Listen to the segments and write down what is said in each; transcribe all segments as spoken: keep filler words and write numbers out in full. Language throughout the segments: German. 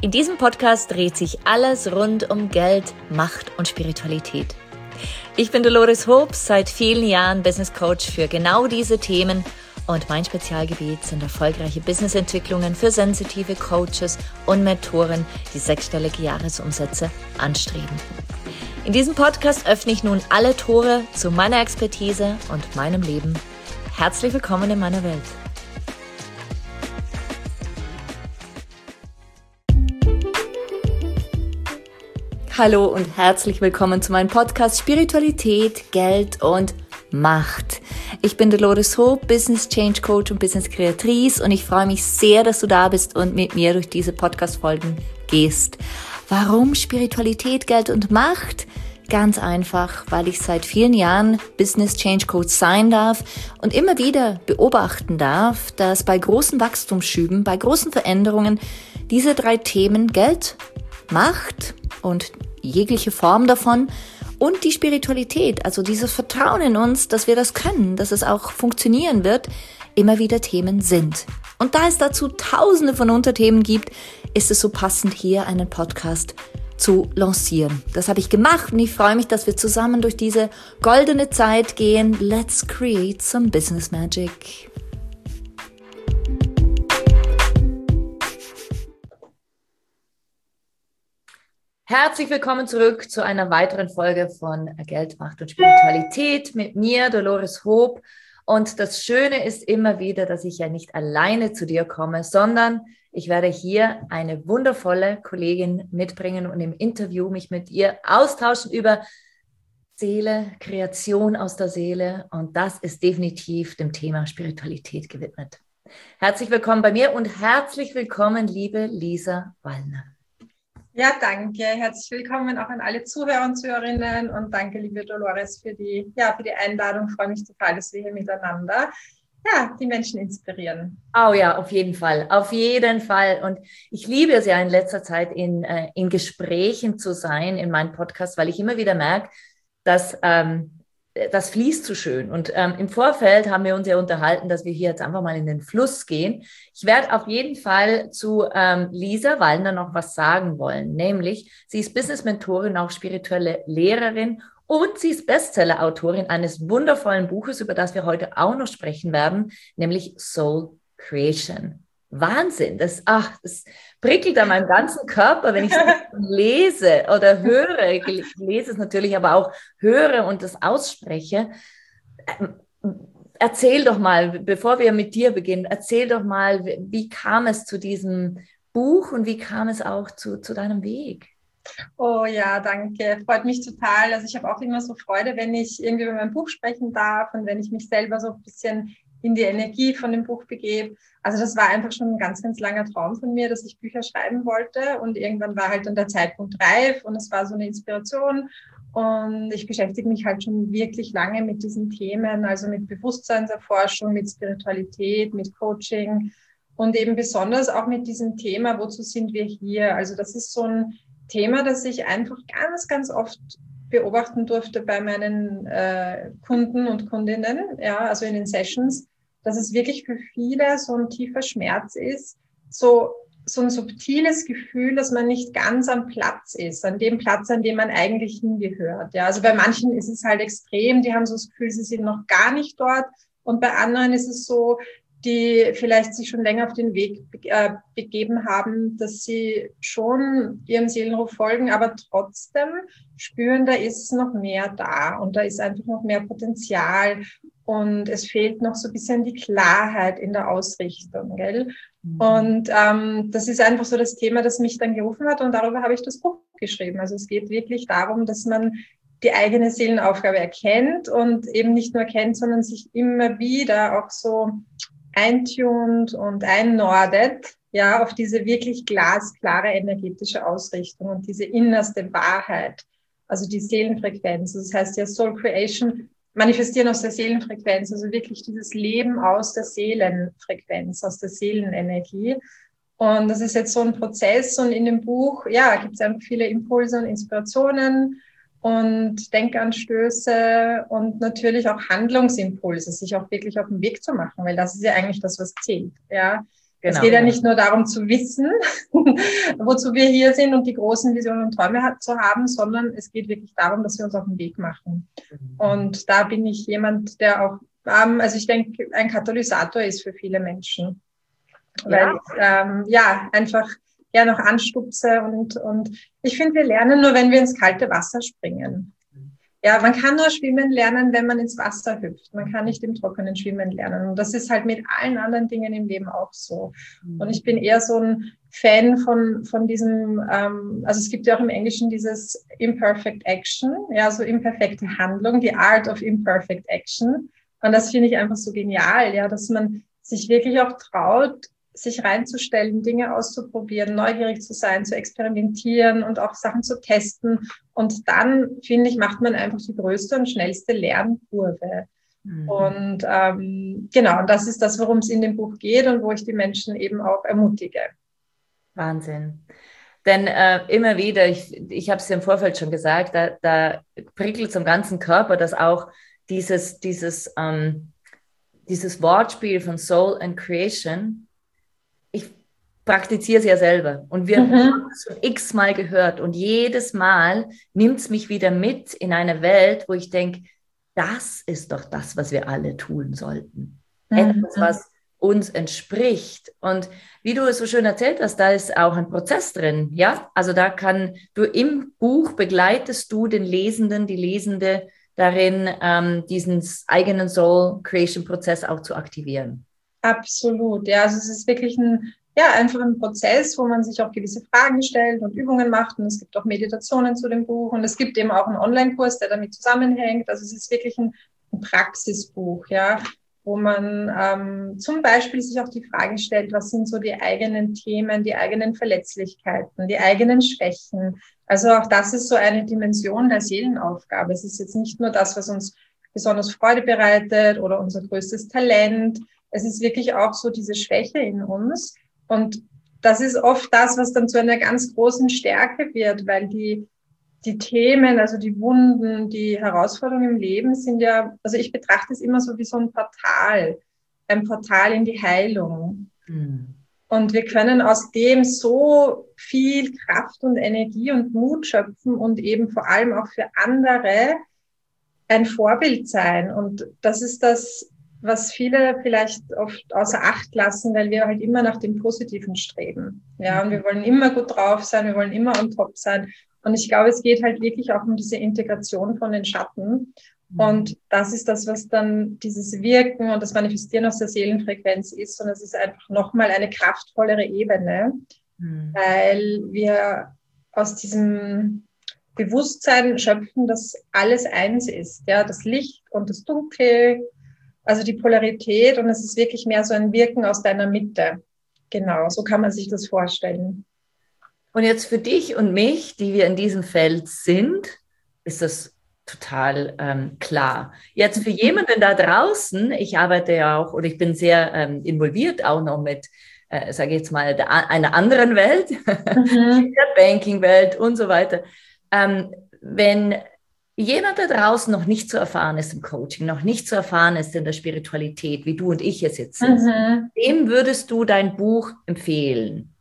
In diesem Podcast dreht sich alles rund um Geld, Macht und Spiritualität. Ich bin Dolores Hoop, seit vielen Jahren Business Coach für genau diese Themen und mein Spezialgebiet sind erfolgreiche Businessentwicklungen für sensitive Coaches und Mentoren, die sechsstellige Jahresumsätze anstreben. In diesem Podcast öffne ich nun alle Tore zu meiner Expertise und meinem Leben. Herzlich willkommen in meiner Welt. Hallo und herzlich willkommen zu meinem Podcast Spiritualität, Geld und Macht. Ich bin Dolores Hoop, Business Change Coach und Business Kreatrice und ich freue mich sehr, dass du da bist und mit mir durch diese Podcast-Folgen gehst. Warum Spiritualität, Geld und Macht? Ganz einfach, weil ich seit vielen Jahren Business Change Coach sein darf und immer wieder beobachten darf, dass bei großen Wachstumsschüben, bei großen Veränderungen diese drei Themen Geld, Macht und jegliche Form davon und die Spiritualität, also dieses Vertrauen in uns, dass wir das können, dass es auch funktionieren wird, immer wieder Themen sind. Und da es dazu tausende von Unterthemen gibt, ist es so passend, hier einen Podcast zu lancieren. Das habe ich gemacht und ich freue mich, dass wir zusammen durch diese goldene Zeit gehen. Let's create some business magic. Herzlich willkommen zurück zu einer weiteren Folge von Geld, Macht und Spiritualität mit mir, Dolores Hoop. Und das Schöne ist immer wieder, dass ich ja nicht alleine zu dir komme, sondern ich werde hier eine wundervolle Kollegin mitbringen und im Interview mich mit ihr austauschen über Seele, Kreation aus der Seele. Und das ist definitiv dem Thema Spiritualität gewidmet. Herzlich willkommen bei mir und herzlich willkommen, liebe Lisa Wallner. Ja, danke. Herzlich willkommen auch an alle Zuhörer und Zuhörerinnen und danke, liebe Dolores, für die, ja, für die Einladung. Ich freue mich total, dass wir hier miteinander ja, die Menschen inspirieren. Oh ja, auf jeden Fall, auf jeden Fall. Und ich liebe es ja in letzter Zeit in, äh, in Gesprächen zu sein in meinem Podcast, weil ich immer wieder merke, dass ähm, das fließt so schön. Und ähm, im Vorfeld haben wir uns ja unterhalten, dass wir hier jetzt einfach mal in den Fluss gehen. Ich werde auf jeden Fall zu ähm, Lisa Wallner noch was sagen wollen, nämlich sie ist Business-Mentorin, auch spirituelle Lehrerin und sie ist Bestseller-Autorin eines wundervollen Buches, über das wir heute auch noch sprechen werden, nämlich Soul Creation. Wahnsinn, das, ach, das prickelt an meinem ganzen Körper, wenn ich es lese oder höre. Ich lese es natürlich, aber auch höre und das ausspreche. Erzähl doch mal, bevor wir mit dir beginnen, erzähl doch mal, wie kam es zu diesem Buch und wie kam es auch zu, zu deinem Weg? Oh ja, danke. Freut mich total. Also ich habe auch immer so Freude, wenn ich irgendwie über mein Buch sprechen darf und wenn ich mich selber so ein bisschen in die Energie von dem Buch begebe. Also das war einfach schon ein ganz, ganz langer Traum von mir, dass ich Bücher schreiben wollte und irgendwann war halt dann der Zeitpunkt reif und es war so eine Inspiration und ich beschäftige mich halt schon wirklich lange mit diesen Themen, also mit Bewusstseinserforschung, mit Spiritualität, mit Coaching und eben besonders auch mit diesem Thema, wozu sind wir hier? Also das ist so ein Thema, das ich einfach ganz, ganz oft beobachten durfte bei meinen äh, Kunden und Kundinnen, ja, also in den Sessions, dass es wirklich für viele so ein tiefer Schmerz ist, so, so ein subtiles Gefühl, dass man nicht ganz am Platz ist, an dem Platz, an dem man eigentlich hingehört. Ja, also bei manchen ist es halt extrem, die haben so das Gefühl, sie sind noch gar nicht dort und bei anderen ist es so, die vielleicht sich schon länger auf den Weg äh, begeben haben, dass sie schon ihrem Seelenruf folgen, aber trotzdem spüren, da ist noch mehr da und da ist einfach noch mehr Potenzial und es fehlt noch so ein bisschen die Klarheit in der Ausrichtung, gell? Mhm. Und ähm, das ist einfach so das Thema, das mich dann gerufen hat und darüber habe ich das Buch geschrieben. Also es geht wirklich darum, dass man die eigene Seelenaufgabe erkennt und eben nicht nur kennt, sondern sich immer wieder auch so eintunt und einnordet, ja, auf diese wirklich glasklare energetische Ausrichtung und diese innerste Wahrheit, also die Seelenfrequenz. Das heißt ja Soul Creation, manifestieren aus der Seelenfrequenz, also wirklich dieses Leben aus der Seelenfrequenz, aus der Seelenenergie. Und das ist jetzt so ein Prozess und in dem Buch, ja, gibt es einfach viele Impulse und Inspirationen und Denkanstöße und natürlich auch Handlungsimpulse, sich auch wirklich auf den Weg zu machen, weil das ist ja eigentlich das, was zählt. Ja, Es geht ja nicht nur darum zu wissen, wozu wir hier sind und die großen Visionen und Träume hat, zu haben, sondern es geht wirklich darum, dass wir uns auf den Weg machen. Und da bin ich jemand, der auch, ähm, also ich denke, ein Katalysator ist für viele Menschen. Ja. Weil ich ähm, ja, einfach ja noch anstupse und, und ich finde, wir lernen nur, wenn wir ins kalte Wasser springen. Ja, man kann nur schwimmen lernen, wenn man ins Wasser hüpft. Man kann nicht im Trockenen schwimmen lernen. Und das ist halt mit allen anderen Dingen im Leben auch so. Und ich bin eher so ein Fan von, von diesem, ähm, also es gibt ja auch im Englischen dieses Imperfect Action, ja, so imperfekte Handlung, die Art of Imperfect Action. Und das finde ich einfach so genial, ja, dass man sich wirklich auch traut, sich reinzustellen, Dinge auszuprobieren, neugierig zu sein, zu experimentieren und auch Sachen zu testen. Und dann, finde ich, macht man einfach die größte und schnellste Lernkurve. Mhm. Und ähm, genau, und das ist das, worum es in dem Buch geht und wo ich die Menschen eben auch ermutige. Wahnsinn. Denn äh, immer wieder, ich, ich habe es im Vorfeld schon gesagt, da, da prickelt es am ganzen Körper, dass auch dieses, dieses, ähm, dieses Wortspiel von Soul and Creation, ich praktiziere es ja selber und wir mhm. haben es schon x-mal gehört und jedes Mal nimmt es mich wieder mit in eine Welt, wo ich denke, das ist doch das, was wir alle tun sollten. Mhm. Etwas, was uns entspricht. Und wie du es so schön erzählt hast, da ist auch ein Prozess drin. Ja, also da kann du im Buch begleitest du den Lesenden, die Lesende darin, ähm, diesen eigenen Soul-Creation-Prozess auch zu aktivieren. Absolut, ja, also es ist wirklich ein, ja, einfach ein Prozess, wo man sich auch gewisse Fragen stellt und Übungen macht und es gibt auch Meditationen zu dem Buch und es gibt eben auch einen Online-Kurs, der damit zusammenhängt, also es ist wirklich ein, ein Praxisbuch, ja, wo man ähm, zum Beispiel sich auch die Frage stellt, was sind so die eigenen Themen, die eigenen Verletzlichkeiten, die eigenen Schwächen, also auch das ist so eine Dimension der Seelenaufgabe, es ist jetzt nicht nur das, was uns besonders Freude bereitet oder unser größtes Talent. Es ist wirklich auch so diese Schwäche in uns. Und das ist oft das, was dann zu einer ganz großen Stärke wird, weil die, die Themen, also die Wunden, die Herausforderungen im Leben sind ja, also ich betrachte es immer so wie so ein Portal, ein Portal in die Heilung. Mhm. Und wir können aus dem so viel Kraft und Energie und Mut schöpfen und eben vor allem auch für andere ein Vorbild sein. Und das ist das, was viele vielleicht oft außer Acht lassen, weil wir halt immer nach dem Positiven streben. Ja, und wir wollen immer gut drauf sein, wir wollen immer on top sein. Und ich glaube, es geht halt wirklich auch um diese Integration von den Schatten. Und das ist das, was dann dieses Wirken und das Manifestieren aus der Seelenfrequenz ist. Und es ist einfach nochmal eine kraftvollere Ebene, mhm. weil wir aus diesem Bewusstsein schöpfen, dass alles eins ist. Ja, das Licht und das Dunkel, also die Polarität, und es ist wirklich mehr so ein Wirken aus deiner Mitte. Genau, so kann man sich das vorstellen. Und jetzt für dich und mich, die wir in diesem Feld sind, ist das total ähm, klar. Jetzt für jemanden da draußen, ich arbeite ja auch oder ich bin sehr ähm, involviert auch noch mit, äh, sage ich jetzt mal, der, einer anderen Welt, mhm. der Banking-Welt und so weiter. Ähm, wenn jemand da draußen noch nicht so erfahren ist im Coaching, noch nicht so erfahren ist in der Spiritualität, wie du und ich es jetzt sind, mhm. wem würdest du dein Buch empfehlen?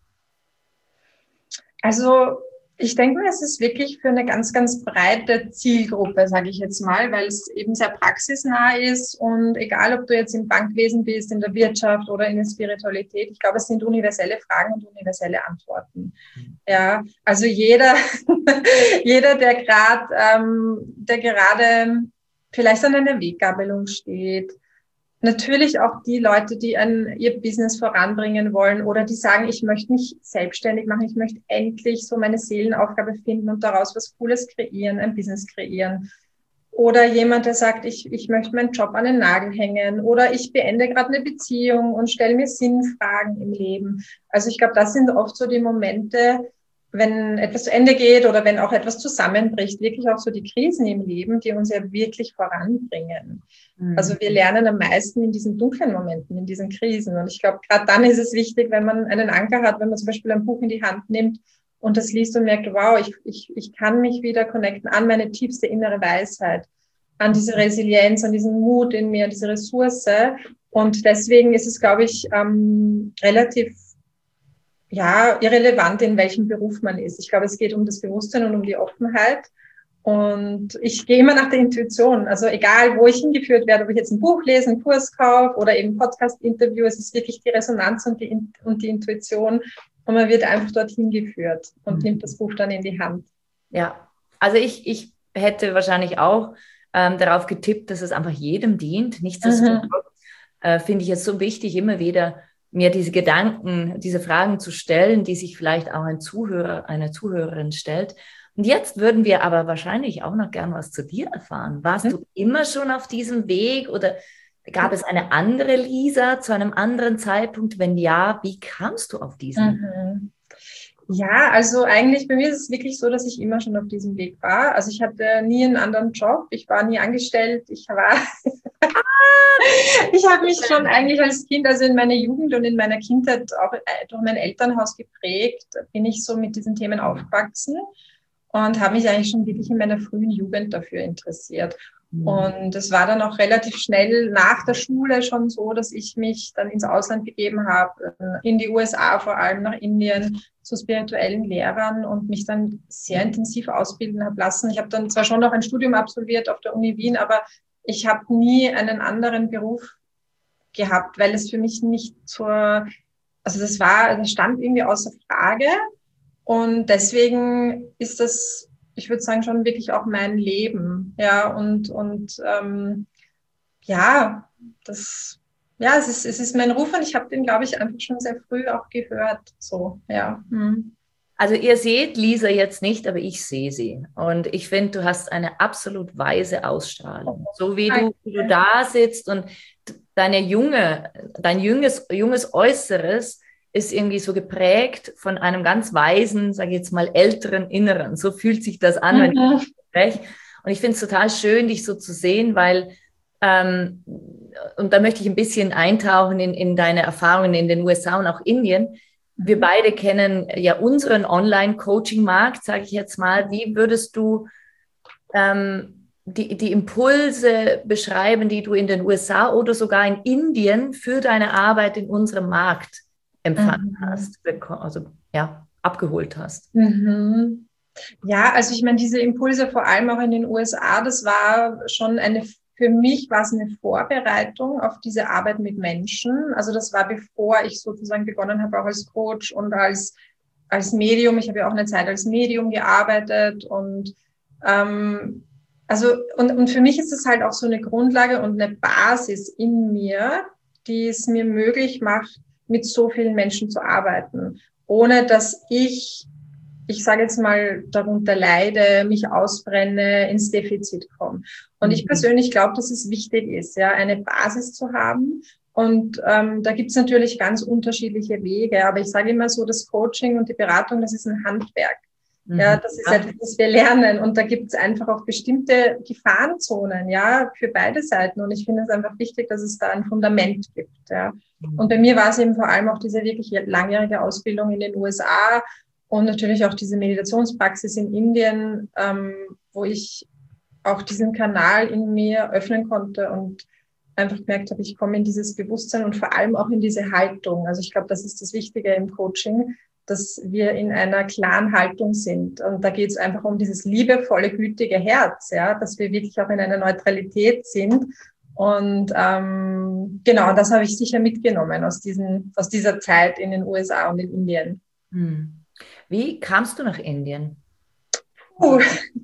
Also ich denke, es ist wirklich für eine ganz, ganz breite Zielgruppe, sage ich jetzt mal, weil es eben sehr praxisnah ist und egal, ob du jetzt im Bankwesen bist, in der Wirtschaft oder in der Spiritualität, ich glaube, es sind universelle Fragen und universelle Antworten. Ja, also jeder, jeder, der gerade, ähm, der gerade vielleicht an einer Weggabelung steht, natürlich auch die Leute, die ein, ihr Business voranbringen wollen oder die sagen, ich möchte mich selbstständig machen, ich möchte endlich so meine Seelenaufgabe finden und daraus was Cooles kreieren, ein Business kreieren. Oder jemand, der sagt, ich, ich möchte meinen Job an den Nagel hängen oder ich beende gerade eine Beziehung und stelle mir Sinnfragen im Leben. Also ich glaube, das sind oft so die Momente, wenn etwas zu Ende geht oder wenn auch etwas zusammenbricht, wirklich auch so die Krisen im Leben, die uns ja wirklich voranbringen. Mhm. Also wir lernen am meisten in diesen dunklen Momenten, in diesen Krisen. Und ich glaube, gerade dann ist es wichtig, wenn man einen Anker hat, wenn man zum Beispiel ein Buch in die Hand nimmt und das liest und merkt, wow, ich, ich, ich kann mich wieder connecten an meine tiefste innere Weisheit, an diese Resilienz, an diesen Mut in mir, diese Ressource, Und deswegen ist es, glaube ich, ähm, relativ ja, irrelevant, in welchem Beruf man ist. Ich glaube, es geht um das Bewusstsein und um die Offenheit. Und ich gehe immer nach der Intuition. Also egal, wo ich hingeführt werde, ob ich jetzt ein Buch lese, einen Kurs kaufe oder eben ein Podcast-Interview, es ist wirklich die Resonanz und die, und die Intuition. Und man wird einfach dorthin geführt und mhm. nimmt das Buch dann in die Hand. Ja, also ich, ich hätte wahrscheinlich auch ähm, darauf getippt, dass es einfach jedem dient. Nichtsdestotrotz mhm. äh, finde ich es so wichtig, immer wieder mir diese Gedanken, diese Fragen zu stellen, die sich vielleicht auch ein Zuhörer, eine Zuhörerin stellt. Und jetzt würden wir aber wahrscheinlich auch noch gern was zu dir erfahren. Warst mhm. du immer schon auf diesem Weg oder gab es eine andere Lisa zu einem anderen Zeitpunkt? Wenn ja, wie kamst du auf diesen? Mhm. Ja, also eigentlich bei mir ist es wirklich so, dass ich immer schon auf diesem Weg war. Also ich hatte nie einen anderen Job, ich war nie angestellt, ich war, ich habe mich schon eigentlich als Kind, also in meiner Jugend und in meiner Kindheit auch durch mein Elternhaus geprägt, bin ich so mit diesen Themen aufgewachsen und habe mich eigentlich schon wirklich in meiner frühen Jugend dafür interessiert. Und es war dann auch relativ schnell nach der Schule schon so, dass ich mich dann ins Ausland begeben habe, in die U S A, vor allem nach Indien, zu spirituellen Lehrern und mich dann sehr intensiv ausbilden habe lassen. Ich habe dann zwar schon noch ein Studium absolviert auf der Uni Wien, aber ich habe nie einen anderen Beruf gehabt, weil es für mich nicht zur, also das war, das stand irgendwie außer Frage. Und deswegen ist das, ich würde sagen, schon wirklich auch mein Leben, ja, und, und ähm, ja, das, ja, es ist, es ist mein Ruf und ich habe den, glaube ich, einfach schon sehr früh auch gehört, so, ja. Hm. Also ihr seht Lisa jetzt nicht, aber ich sehe sie und ich finde, du hast eine absolut weise Ausstrahlung, so wie du, wie du da sitzt und deine junge, dein junges, junges Äußeres ist irgendwie so geprägt von einem ganz weisen, sage ich jetzt mal, älteren Inneren. So fühlt sich das an, wenn ich spreche. Und ich finde es total schön, dich so zu sehen, weil, ähm, und da möchte ich ein bisschen eintauchen in, in deine Erfahrungen in den U S A und auch Indien. Wir beide kennen ja unseren Online-Coaching-Markt, sage ich jetzt mal. Wie würdest du ähm, die, die Impulse beschreiben, die du in den U S A oder sogar in Indien für deine Arbeit in unserem Markt empfangen mhm. hast, also ja, abgeholt hast? Mhm. Ja, also ich meine, diese Impulse vor allem auch in den U S A, das war schon eine, für mich war es eine Vorbereitung auf diese Arbeit mit Menschen. Also das war, bevor ich sozusagen begonnen habe, auch als Coach und als, als Medium. Ich habe ja auch eine Zeit als Medium gearbeitet und ähm, also und, und für mich ist es halt auch so eine Grundlage und eine Basis in mir, die es mir möglich macht, mit so vielen Menschen zu arbeiten, ohne dass ich, ich sage jetzt mal, darunter leide, mich ausbrenne, ins Defizit komme. Und mhm. ich persönlich glaube, dass es wichtig ist, ja, eine Basis zu haben. Und ähm, da gibt es natürlich ganz unterschiedliche Wege. Aber ich sage immer so, das Coaching und die Beratung, das ist ein Handwerk. Mhm. Ja, das ist etwas, das wir lernen. Und da gibt es einfach auch bestimmte Gefahrenzonen, ja, für beide Seiten. Und ich finde es einfach wichtig, dass es da ein Fundament gibt, ja. Und bei mir war es eben vor allem auch diese wirklich langjährige Ausbildung in den U S A und natürlich auch diese Meditationspraxis in Indien, ähm, wo ich auch diesen Kanal in mir öffnen konnte und einfach gemerkt habe, ich komme in dieses Bewusstsein und vor allem auch in diese Haltung. Also ich glaube, das ist das Wichtige im Coaching, dass wir in einer klaren Haltung sind. Und da geht es einfach um dieses liebevolle, gütige Herz, ja, dass wir wirklich auch in einer Neutralität sind. Und ähm, genau, das habe ich sicher mitgenommen aus, diesen, aus dieser Zeit in den U S A und in Indien. Wie kamst du nach Indien? Uh,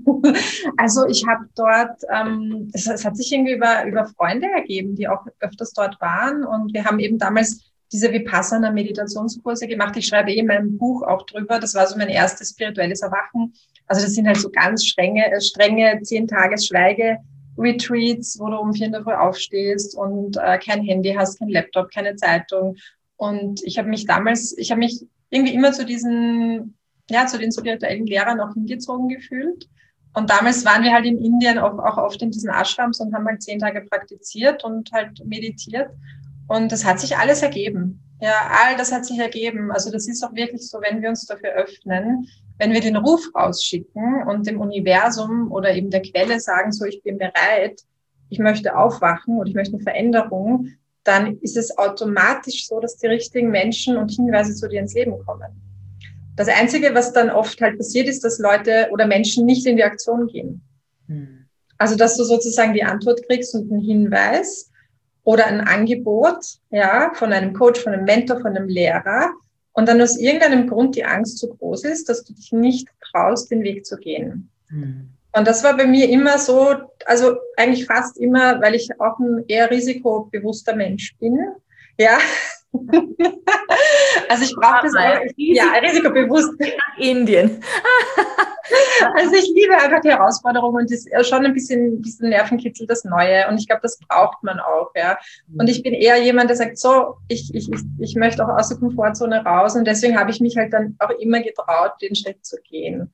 also ich habe dort, ähm, es, es hat sich irgendwie über, über Freunde ergeben, die auch öfters dort waren. Und wir haben eben damals diese Vipassana-Meditationskurse gemacht. Ich schreibe eh in meinem Buch auch drüber. Das war so mein erstes spirituelles Erwachen. Also das sind halt so ganz strenge, strenge zehn Tages Schweige Retreats, wo du um vier in der Früh aufstehst und äh, kein Handy hast, kein Laptop, keine Zeitung. Und ich habe mich damals, ich habe mich irgendwie immer zu diesen, ja, zu den spirituellen Lehrern auch hingezogen gefühlt. Und damals waren wir halt in Indien auch, auch oft in diesen Ashrams und haben halt zehn Tage praktiziert und halt meditiert. Und das hat sich alles ergeben. Ja, all das hat sich ergeben. Also das ist auch wirklich so, wenn wir uns dafür öffnen, wenn wir den Ruf rausschicken und dem Universum oder eben der Quelle sagen, so, ich bin bereit, ich möchte aufwachen oder ich möchte eine Veränderung, dann ist es automatisch so, dass die richtigen Menschen und Hinweise zu dir ins Leben kommen. Das Einzige, was dann oft halt passiert, ist, dass Leute oder Menschen nicht in die Aktion gehen. Hm. Also, dass du sozusagen die Antwort kriegst und einen Hinweis oder ein Angebot, ja, von einem Coach, von einem Mentor, von einem Lehrer und dann aus irgendeinem Grund die Angst so groß ist, dass du dich nicht traust, den Weg zu gehen. Hm. Und das war bei mir immer so, also eigentlich fast immer, weil ich auch ein eher risikobewusster Mensch bin. Ja. Also ich brauche das auch. Ja, risikobewusst. Indien. Also ich liebe einfach die Herausforderung und das schon ein bisschen, bisschen Nervenkitzel, das Neue. Und ich glaube, das braucht man auch, ja. Und ich bin eher jemand, der sagt, so, ich, ich, ich, ich möchte auch aus der Komfortzone raus. Und deswegen habe ich mich halt dann auch immer getraut, den Schritt zu gehen.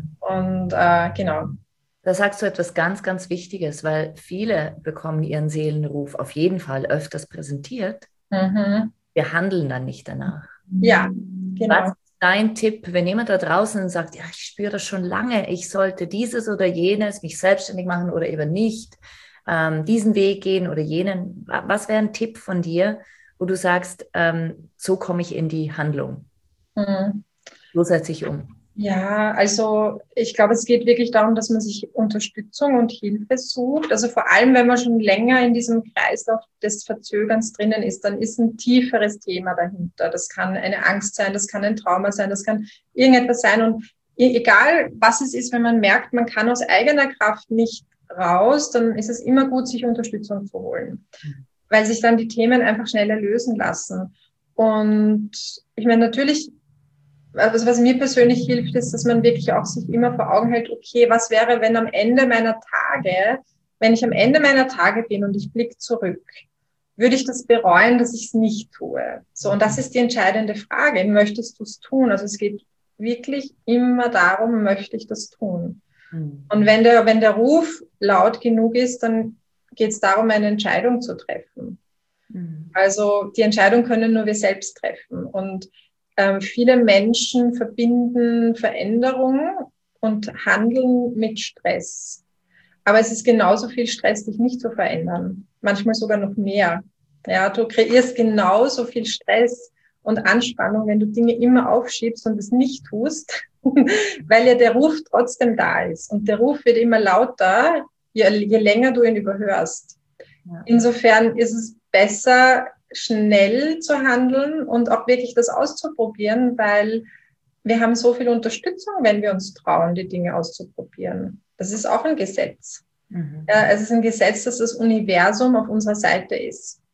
Und äh, genau. Da sagst du etwas ganz, ganz Wichtiges, weil viele bekommen ihren Seelenruf auf jeden Fall öfters präsentiert. Mhm. Wir handeln dann nicht danach. Ja, genau. Was ist dein Tipp, wenn jemand da draußen sagt, ja, ich spüre das schon lange, ich sollte dieses oder jenes, mich selbstständig machen oder eben nicht, ähm, diesen Weg gehen oder jenen. Was wäre ein Tipp von dir, wo du sagst, ähm, so komme ich in die Handlung? Mhm. So setze ich um. Ja, also ich glaube, es geht wirklich darum, dass man sich Unterstützung und Hilfe sucht. Also vor allem, wenn man schon länger in diesem Kreislauf des Verzögerns drinnen ist, dann ist ein tieferes Thema dahinter. Das kann eine Angst sein, das kann ein Trauma sein, das kann irgendetwas sein. Und egal, was es ist, wenn man merkt, man kann aus eigener Kraft nicht raus, dann ist es immer gut, sich Unterstützung zu holen, weil sich dann die Themen einfach schneller lösen lassen. Und ich meine, natürlich, also was mir persönlich hilft, ist, dass man wirklich auch sich immer vor Augen hält, okay, was wäre, wenn am Ende meiner Tage, wenn ich am Ende meiner Tage bin und ich blicke zurück, würde ich das bereuen, dass ich es nicht tue? So, und das ist die entscheidende Frage. Möchtest du es tun? Also es geht wirklich immer darum, möchte ich das tun? Mhm. Und wenn der, wenn der Ruf laut genug ist, dann geht es darum, eine Entscheidung zu treffen. Mhm. Also die Entscheidung können nur wir selbst treffen. Und Ähm, viele Menschen verbinden Veränderung und Handeln mit Stress. Aber es ist genauso viel Stress, dich nicht zu verändern. Manchmal sogar noch mehr. Ja, du kreierst genauso viel Stress und Anspannung, wenn du Dinge immer aufschiebst und es nicht tust, weil ja der Ruf trotzdem da ist. Und der Ruf wird immer lauter, je, je länger du ihn überhörst. Ja. Insofern ist es besser, schnell zu handeln und auch wirklich das auszuprobieren, weil wir haben so viel Unterstützung, wenn wir uns trauen, die Dinge auszuprobieren. Das ist auch ein Gesetz. Mhm. Ja, es ist ein Gesetz, dass das Universum auf unserer Seite ist.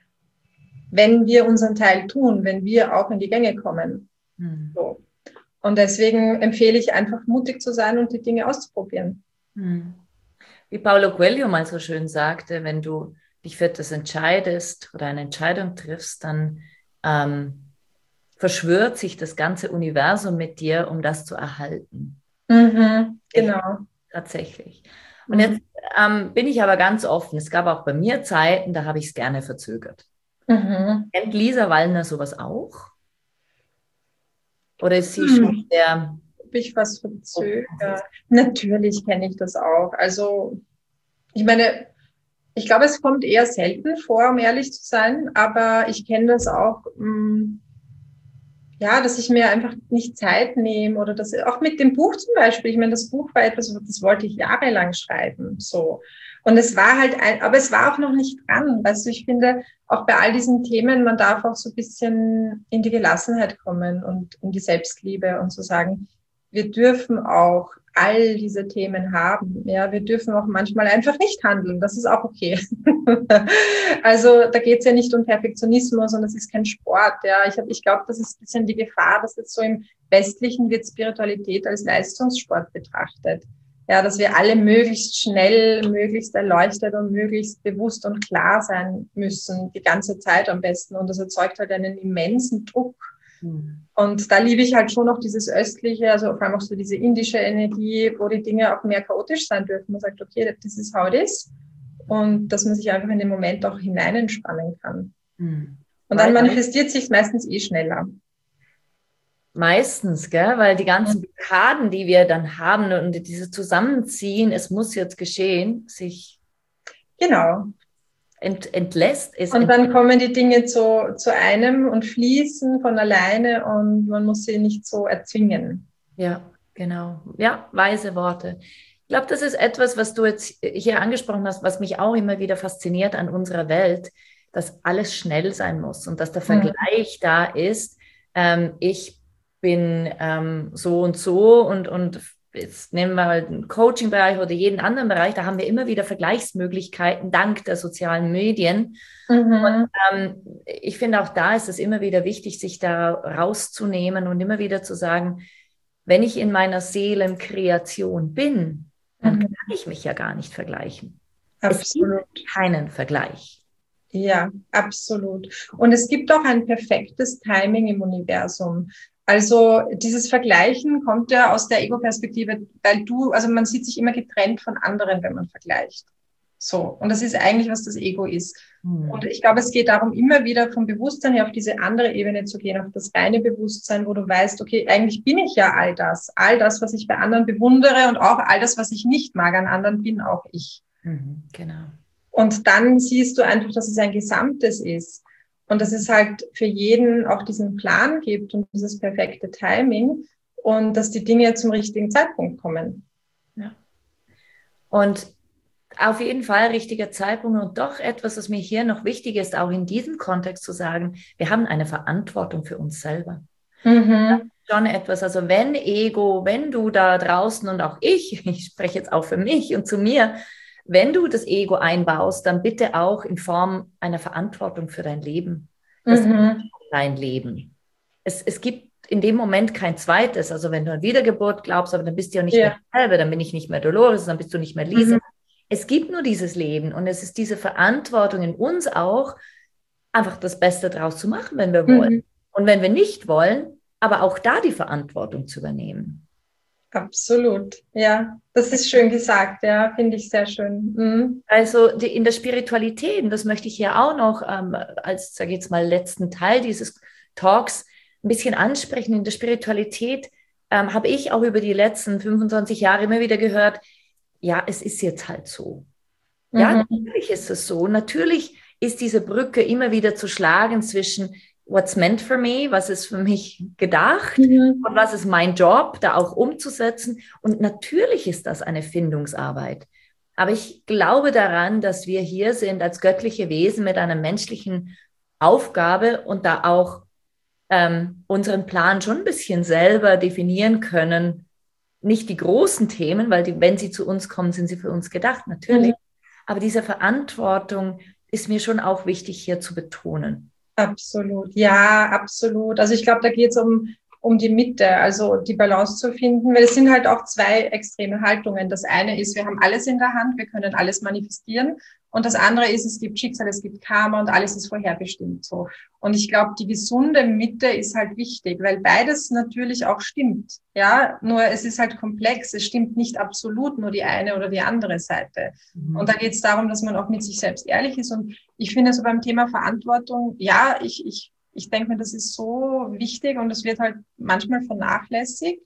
Wenn wir unseren Teil tun, wenn wir auch in die Gänge kommen. Mhm. So. Und deswegen empfehle ich einfach, mutig zu sein und die Dinge auszuprobieren. Mhm. Wie Paulo Coelho mal so schön sagte, wenn du dich für etwas entscheidest oder eine Entscheidung triffst, dann ähm, verschwört sich das ganze Universum mit dir, um das zu erhalten. Mhm, genau. Tatsächlich. Und mhm. jetzt ähm, bin ich aber ganz offen. Es gab auch bei mir Zeiten, da habe ich es gerne verzögert. Mhm. Kennt Lisa Wallner sowas auch? Oder ist sie mhm. schon der... Ob ich was verzögere? Oh. Natürlich kenne ich das auch. Also, ich meine... Ich glaube, es kommt eher selten vor, um ehrlich zu sein, aber ich kenne das auch, mh, ja, dass ich mir einfach nicht Zeit nehme oder das auch mit dem Buch zum Beispiel. Ich meine, das Buch war etwas, das wollte ich jahrelang schreiben, so. Und es war halt ein, aber es war auch noch nicht dran. Weißt du, ich finde, auch bei all diesen Themen, man darf auch so ein bisschen in die Gelassenheit kommen und in die Selbstliebe und zu sagen, wir dürfen auch all diese Themen haben. Ja, wir dürfen auch manchmal einfach nicht handeln. Das ist auch okay. Also da geht es ja nicht um Perfektionismus und das ist kein Sport. Ja, ich, hab, ich glaube, das ist ein bisschen die Gefahr, dass jetzt so im Westlichen wird Spiritualität als Leistungssport betrachtet. Ja, dass wir alle möglichst schnell, möglichst erleuchtet und möglichst bewusst und klar sein müssen, die ganze Zeit am besten. Und das erzeugt halt einen immensen Druck. Und da liebe ich halt schon noch dieses Östliche, also vor allem auch so diese indische Energie, wo die Dinge auch mehr chaotisch sein dürfen. Man sagt, okay, das ist how it is. Und dass man sich einfach in den Moment auch hineinentspannen kann. Mhm. Und dann manifestiert sich meistens eh schneller. Meistens, gell? Weil die ganzen Blockaden, die wir dann haben und dieses Zusammenziehen, es muss jetzt geschehen, sich genau. ent, entlässt. Es und ent dann kommen die Dinge zu, zu einem und fließen von alleine und man muss sie nicht so erzwingen. Ja, genau. Ja, weise Worte. Ich glaube, das ist etwas, was du jetzt hier angesprochen hast, was mich auch immer wieder fasziniert an unserer Welt, dass alles schnell sein muss und dass der Vergleich mhm. da ist. Ähm, ich bin ähm, so und so und, und jetzt nehmen wir halt den Coaching-Bereich oder jeden anderen Bereich, da haben wir immer wieder Vergleichsmöglichkeiten dank der sozialen Medien. Mhm. Und ähm, ich finde, auch da ist es immer wieder wichtig, sich da rauszunehmen und immer wieder zu sagen, wenn ich in meiner Seelenkreation bin, dann mhm. kann ich mich ja gar nicht vergleichen. Absolut. Es gibt keinen Vergleich. Ja, absolut. Und es gibt auch ein perfektes Timing im Universum. Also dieses Vergleichen kommt ja aus der Ego-Perspektive, weil du, also man sieht sich immer getrennt von anderen, wenn man vergleicht. So. Und das ist eigentlich, was das Ego ist. Mhm. Und ich glaube, es geht darum, immer wieder vom Bewusstsein her auf diese andere Ebene zu gehen, auf das reine Bewusstsein, wo du weißt, okay, eigentlich bin ich ja all das. All das, was ich bei anderen bewundere und auch all das, was ich nicht mag an anderen, bin auch ich. Mhm, genau. Und dann siehst du einfach, dass es ein Gesamtes ist. Und dass es halt für jeden auch diesen Plan gibt und dieses perfekte Timing und dass die Dinge zum richtigen Zeitpunkt kommen. Ja. Und auf jeden Fall richtiger Zeitpunkt und doch etwas, was mir hier noch wichtig ist, auch in diesem Kontext zu sagen, wir haben eine Verantwortung für uns selber. Mhm. Schon etwas, also wenn Ego, wenn du da draußen und auch ich, ich spreche jetzt auch für mich und zu mir, wenn du das Ego einbaust, dann bitte auch in Form einer Verantwortung für dein Leben. Das mhm. ist dein Leben. Es, es gibt in dem Moment kein zweites. Also wenn du an Wiedergeburt glaubst, aber dann bist du ja nicht ja. mehr selber, dann bin ich nicht mehr Dolores, dann bist du nicht mehr Lise. Mhm. Es gibt nur dieses Leben und es ist diese Verantwortung in uns auch, einfach das Beste draus zu machen, wenn wir wollen. Mhm. Und wenn wir nicht wollen, aber auch da die Verantwortung zu übernehmen. Absolut, ja, das ist schön gesagt, ja, finde ich sehr schön. Mhm. Also die, in der Spiritualität, und das möchte ich hier auch noch ähm, als, sage ich jetzt mal, letzten Teil dieses Talks ein bisschen ansprechen. In der Spiritualität ähm, habe ich auch über die letzten fünfundzwanzig Jahre immer wieder gehört, ja, es ist jetzt halt so. Mhm. Ja, natürlich ist es so. Natürlich ist diese Brücke immer wieder zu schlagen zwischen what's meant for me, was ist für mich gedacht mhm. und was ist mein Job, da auch umzusetzen. Und natürlich ist das eine Findungsarbeit. Aber ich glaube daran, dass wir hier sind als göttliche Wesen mit einer menschlichen Aufgabe und da auch ähm, unseren Plan schon ein bisschen selber definieren können. Nicht die großen Themen, weil die, wenn sie zu uns kommen, sind sie für uns gedacht, natürlich. Mhm. Aber diese Verantwortung ist mir schon auch wichtig hier zu betonen. Absolut, ja, absolut. Also ich glaube, da geht es um, um die Mitte, also die Balance zu finden, weil es sind halt auch zwei extreme Haltungen. Das eine ist, wir haben alles in der Hand, wir können alles manifestieren. Und das andere ist, es gibt Schicksal, es gibt Karma und alles ist vorherbestimmt so. Und ich glaube, die gesunde Mitte ist halt wichtig, weil beides natürlich auch stimmt. Ja, nur es ist halt komplex. Es stimmt nicht absolut nur die eine oder die andere Seite. Mhm. Und da geht es darum, dass man auch mit sich selbst ehrlich ist. Und ich finde so beim Thema Verantwortung, ja, ich, ich, ich denke mir, das ist so wichtig und es wird halt manchmal vernachlässigt,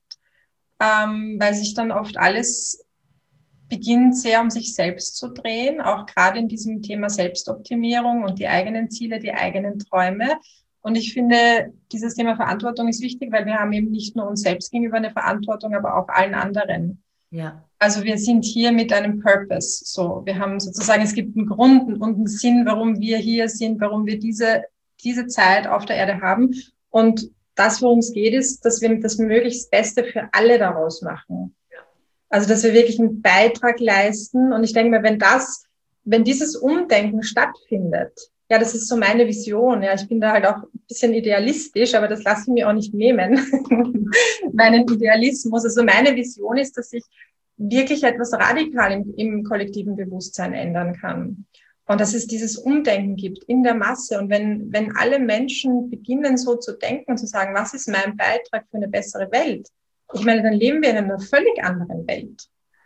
ähm, weil sich dann oft alles beginnt sehr um sich selbst zu drehen, auch gerade in diesem Thema Selbstoptimierung und die eigenen Ziele, die eigenen Träume. Und ich finde, dieses Thema Verantwortung ist wichtig, weil wir haben eben nicht nur uns selbst gegenüber eine Verantwortung, aber auch allen anderen. Ja. Also wir sind hier mit einem Purpose. So, wir haben sozusagen, es gibt einen Grund und einen Sinn, warum wir hier sind, warum wir diese, diese Zeit auf der Erde haben. Und das, worum es geht, ist, dass wir das möglichst Beste für alle daraus machen. Also, dass wir wirklich einen Beitrag leisten. Und ich denke mir, wenn das, wenn dieses Umdenken stattfindet, ja, das ist so meine Vision. Ja, ich bin da halt auch ein bisschen idealistisch, aber das lasse ich mir auch nicht nehmen. Meinen Idealismus. Also meine Vision ist, dass sich wirklich etwas radikal im, im kollektiven Bewusstsein ändern kann. Und dass es dieses Umdenken gibt in der Masse. Und wenn, wenn alle Menschen beginnen, so zu denken und zu sagen, was ist mein Beitrag für eine bessere Welt? Ich meine, dann leben wir in einer völlig anderen Welt.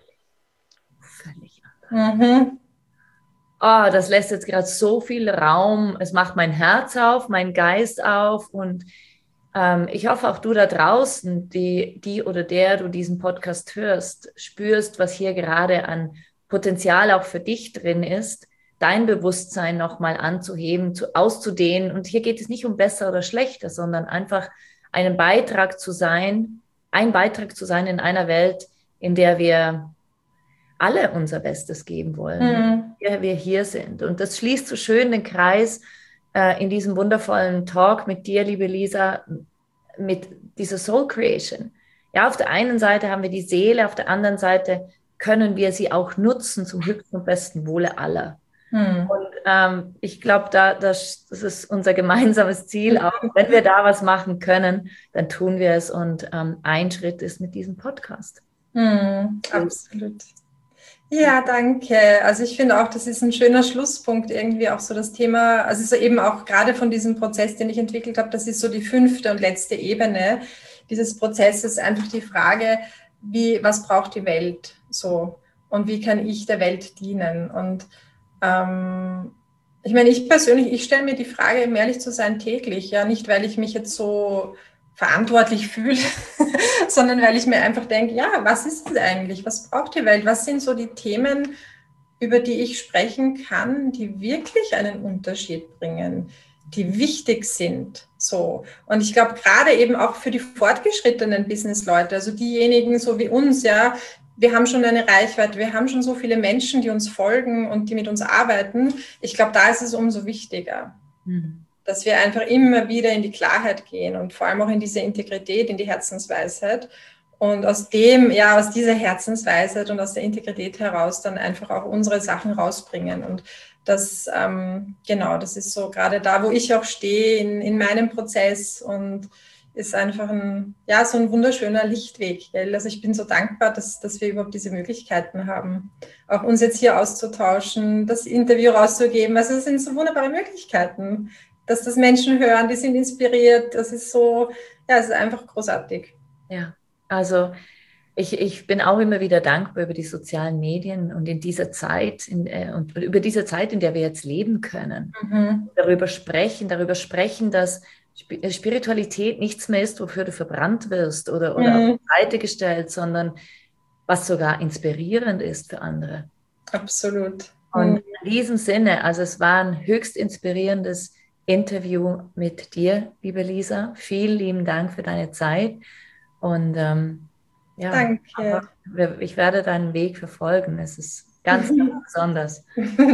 Völlig anders. Mhm. Oh, das lässt jetzt gerade so viel Raum. Es macht mein Herz auf, mein Geist auf. Und ähm, ich hoffe, auch du da draußen, die, die oder der du diesen Podcast hörst, spürst, was hier gerade an Potenzial auch für dich drin ist, dein Bewusstsein nochmal anzuheben, zu, auszudehnen. Und hier geht es nicht um besser oder schlechter, sondern einfach einen Beitrag zu sein, ein Beitrag zu sein in einer Welt, in der wir alle unser Bestes geben wollen, Mhm. in wir hier sind. Und das schließt so schön den Kreis äh, in diesem wundervollen Talk mit dir, liebe Lisa, mit dieser Soul Creation. Ja, auf der einen Seite haben wir die Seele, auf der anderen Seite können wir sie auch nutzen zum höchsten und besten Wohle aller. Mhm. Und ähm, ich glaube, da, das, das ist unser gemeinsames Ziel. Auch wenn wir da was machen können, dann tun wir es. Und ähm, ein Schritt ist mit diesem Podcast. Mhm. Absolut. Ja, danke. Also ich finde auch, das ist ein schöner Schlusspunkt, irgendwie auch so das Thema, also so eben auch gerade von diesem Prozess, den ich entwickelt habe, das ist so die fünfte und letzte Ebene dieses Prozesses, einfach die Frage, wie, was braucht die Welt so und wie kann ich der Welt dienen? Und ähm, ich meine, ich persönlich, ich stelle mir die Frage, um ehrlich zu sein, täglich, ja, nicht weil ich mich jetzt so verantwortlich fühle, sondern weil ich mir einfach denke, ja, was ist es eigentlich? Was braucht die Welt? Was sind so die Themen, über die ich sprechen kann, die wirklich einen Unterschied bringen, die wichtig sind? So. Und ich glaube, gerade eben auch für die fortgeschrittenen Businessleute, also diejenigen so wie uns, ja, wir haben schon eine Reichweite, wir haben schon so viele Menschen, die uns folgen und die mit uns arbeiten. Ich glaube, da ist es umso wichtiger. Mhm. Dass wir einfach immer wieder in die Klarheit gehen und vor allem auch in diese Integrität, in die Herzensweisheit. Und aus dem, ja, aus dieser Herzensweisheit und aus der Integrität heraus dann einfach auch unsere Sachen rausbringen. Und das, ähm, genau, das ist so gerade da, wo ich auch stehe in, in meinem Prozess und ist einfach ein, ja, so ein wunderschöner Lichtweg. Gell? Also ich bin so dankbar, dass, dass wir überhaupt diese Möglichkeiten haben, auch uns jetzt hier auszutauschen, das Interview rauszugeben. Also es sind so wunderbare Möglichkeiten, dass das Menschen hören, die sind inspiriert. Das ist so, ja, es ist einfach großartig. Ja, also ich, ich bin auch immer wieder dankbar über die sozialen Medien und in dieser Zeit in, äh, und über diese Zeit, in der wir jetzt leben können. Mhm. Darüber sprechen, darüber sprechen, dass Spiritualität nichts mehr ist, wofür du verbrannt wirst oder, oder mhm. auf die Seite gestellt, sondern was sogar inspirierend ist für andere. Absolut. Und in diesem Sinne, also es war ein höchst inspirierendes Interview mit dir, liebe Lisa. Vielen lieben Dank für deine Zeit. Und ähm, ja, danke. Ich werde deinen Weg verfolgen. Es ist ganz, ganz besonders.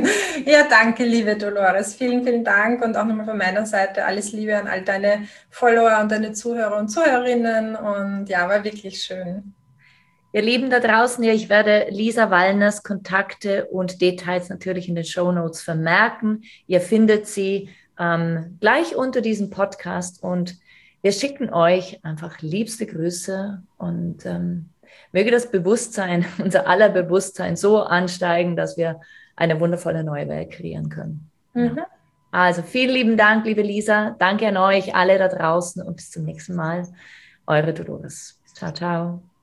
Ja, danke, liebe Dolores. Vielen, vielen Dank und auch nochmal von meiner Seite alles Liebe an all deine Follower und deine Zuhörer und Zuhörerinnen. Und ja, war wirklich schön. Ihr Lieben da draußen, ja, ich werde Lisa Wallners Kontakte und Details natürlich in den Shownotes vermerken. Ihr findet sie ähm, gleich unter diesem Podcast und wir schicken euch einfach liebste Grüße und ähm, möge das Bewusstsein, unser aller Bewusstsein so ansteigen, dass wir eine wundervolle neue Welt kreieren können. Mhm. Ja. Also vielen lieben Dank, liebe Lisa. Danke an euch alle da draußen und bis zum nächsten Mal. Eure Dolores. Ciao, ciao.